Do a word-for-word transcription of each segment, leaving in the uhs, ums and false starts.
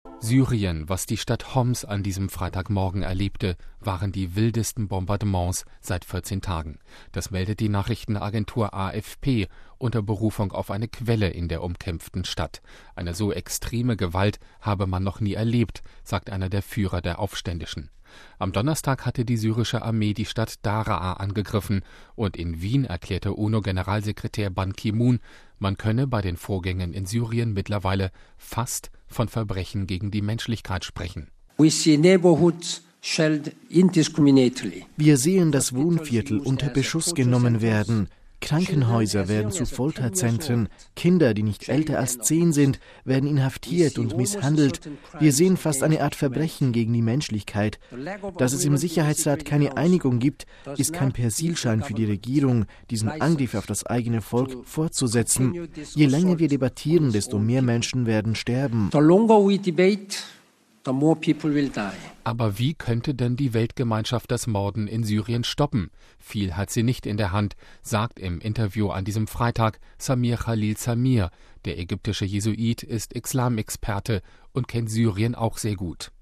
Syrien, was die Stadt Homs an diesem Freitagmorgen erlebte, waren die wildesten Bombardements seit vierzehn Tagen. Das meldet die Nachrichtenagentur A F P unter Berufung auf eine Quelle in der umkämpften Stadt. Eine so extreme Gewalt habe man noch nie erlebt, sagt einer der Führer der Aufständischen. Am Donnerstag hatte die syrische Armee die Stadt Daraa angegriffen und in Wien erklärte UNO-Generalsekretär Ban Ki-moon, man könne bei den Vorgängen in Syrien mittlerweile fast von Verbrechen gegen die Menschlichkeit sprechen. We see neighborhoods shelled indiscriminately. Wir sehen, dass Wohnviertel unter Beschuss genommen werden. Krankenhäuser werden zu Folterzentren. Kinder, die nicht älter als zehn sind, werden inhaftiert und misshandelt. Wir sehen fast eine Art Verbrechen gegen die Menschlichkeit. Dass es im Sicherheitsrat keine Einigung gibt, ist kein Persilschein für die Regierung, diesen Angriff auf das eigene Volk fortzusetzen. Je länger wir debattieren, desto mehr Menschen werden sterben. The longer we debate, the more people will die. Aber wie könnte denn die Weltgemeinschaft das Morden in Syrien stoppen? Viel hat sie nicht in der Hand, sagt im Interview an diesem Freitag Samir Khalil Samir. Der ägyptische Jesuit ist Islamexperte und kennt Syrien auch sehr gut.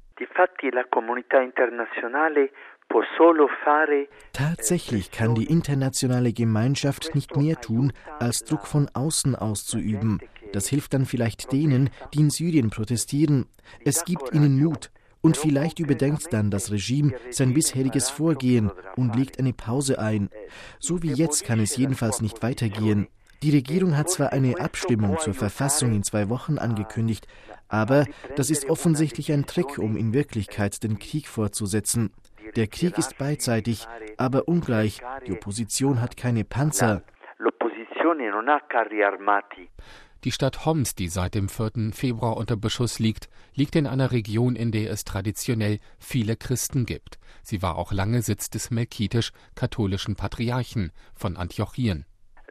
Tatsächlich kann die internationale Gemeinschaft nicht mehr tun, als Druck von außen auszuüben. Das hilft dann vielleicht denen, die in Syrien protestieren. Es gibt ihnen Mut. Und vielleicht überdenkt dann das Regime sein bisheriges Vorgehen und legt eine Pause ein. So wie jetzt kann es jedenfalls nicht weitergehen. Die Regierung hat zwar eine Abstimmung zur Verfassung in zwei Wochen angekündigt, aber das ist offensichtlich ein Trick, um in Wirklichkeit den Krieg fortzusetzen. Der Krieg ist beidseitig, aber ungleich. Die Opposition hat keine Panzer. Die Stadt Homs, die seit dem vierten Februar unter Beschuss liegt, liegt in einer Region, in der es traditionell viele Christen gibt. Sie war auch lange Sitz des melkitisch-katholischen Patriarchen von Antiochien.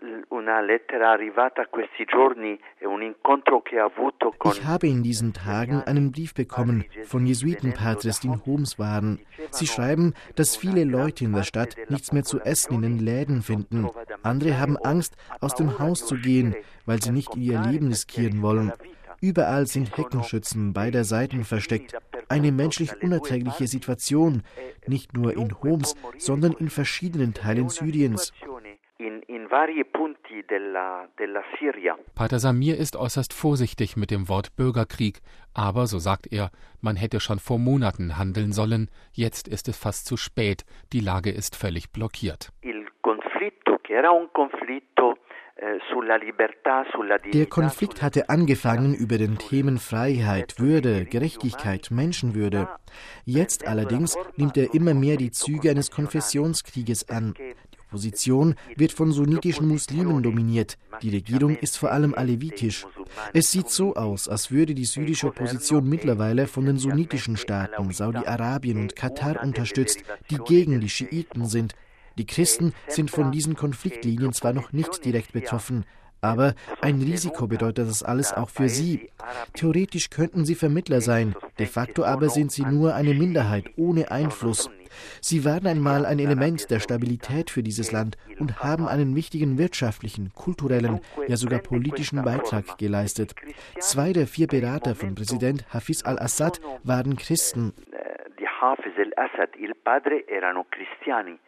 Ich habe in diesen Tagen einen Brief bekommen von Jesuitenpatres, die in Homs waren. Sie schreiben, dass viele Leute in der Stadt nichts mehr zu essen in den Läden finden. Andere haben Angst, aus dem Haus zu gehen, weil sie nicht ihr Leben riskieren wollen. Überall sind Heckenschützen beider Seiten versteckt. Eine menschlich unerträgliche Situation, nicht nur in Homs, sondern in verschiedenen Teilen Syriens. Pater Samir ist äußerst vorsichtig mit dem Wort Bürgerkrieg, aber, so sagt er, man hätte schon vor Monaten handeln sollen, jetzt ist es fast zu spät, die Lage ist völlig blockiert. Der Konflikt hatte angefangen über den Themen Freiheit, Würde, Gerechtigkeit, Menschenwürde. Jetzt allerdings nimmt er immer mehr die Züge eines Konfessionskrieges an. Die Opposition wird von sunnitischen Muslimen dominiert. Die Regierung ist vor allem alevitisch. Es sieht so aus, als würde die syrische Opposition mittlerweile von den sunnitischen Staaten, Saudi-Arabien und Katar unterstützt, die gegen die Schiiten sind. Die Christen sind von diesen Konfliktlinien zwar noch nicht direkt betroffen, aber ein Risiko bedeutet das alles auch für sie. Theoretisch könnten sie Vermittler sein, de facto aber sind sie nur eine Minderheit ohne Einfluss. Sie waren einmal ein Element der Stabilität für dieses Land und haben einen wichtigen wirtschaftlichen, kulturellen, ja sogar politischen Beitrag geleistet. Zwei der vier Berater von Präsident Hafiz al-Assad waren Christen.